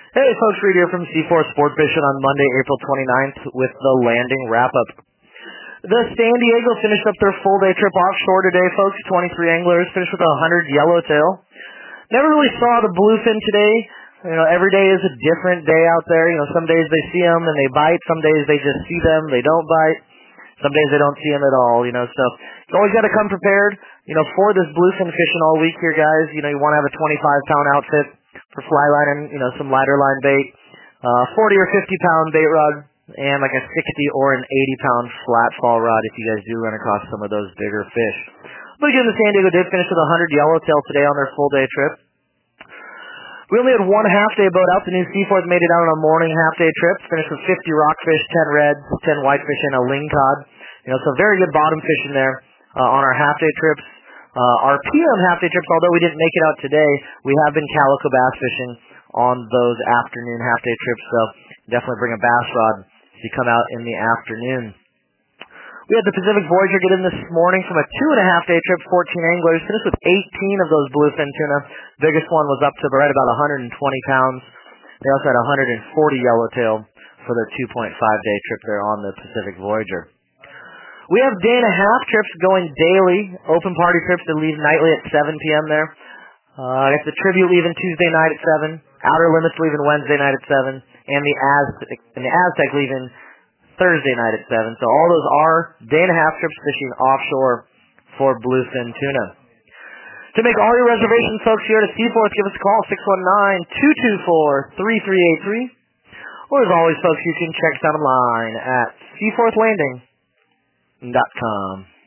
Hey folks, Reed here from C4 Sport Fishing on Monday, April 29th with the landing wrap-up. The San Diego finished up their full-day trip offshore today, folks. 23 anglers finished with 100 yellowtail. Never really saw the bluefin today. Every day is a different day out there. Some days they see them and they bite. Some days they just see them, they don't bite. Some days they don't see them at all, so you always got to come prepared, for this bluefin fishing all week here, guys. You want to have a 25-pound outfit for fly line and, some lighter line bait, 40 or 50-pound bait rod, and like a 60 or an 80-pound flat fall rod if you guys do run across some of those bigger fish. But again, the San Diego did finish with 100 yellowtail today on their full-day trip. We only had one half-day boat out. The new Seaforth made it out on a morning half-day trip, finished with 50 rockfish, 10 reds, 10 whitefish, and a lingcod. So very good bottom fishing there on our half-day trips. Our PM half-day trips, although we didn't make it out today, we have been calico bass fishing on those afternoon half-day trips, so definitely bring a bass rod if you come out in the afternoon. We had the Pacific Voyager get in this morning from a 2.5-day trip, 14 anglers, finished with 18 of those bluefin tuna. Biggest one was up to right about 120 pounds. They also had 140 yellowtail for their 2.5-day trip there on the Pacific Voyager. We have day-and-a-half trips going daily, open party trips that leave nightly at 7 p.m. there. I got the Tribute leaving Tuesday night at 7, Outer Limits leaving Wednesday night at 7, and the Aztec leaving Thursday night at 7. So all those are day-and-a-half trips fishing offshore for bluefin tuna. To make all your reservations, folks, here at Seaforth, give us a call, 619-224-3383. Or as always, folks, you can check us out online at seaforthlanding.com.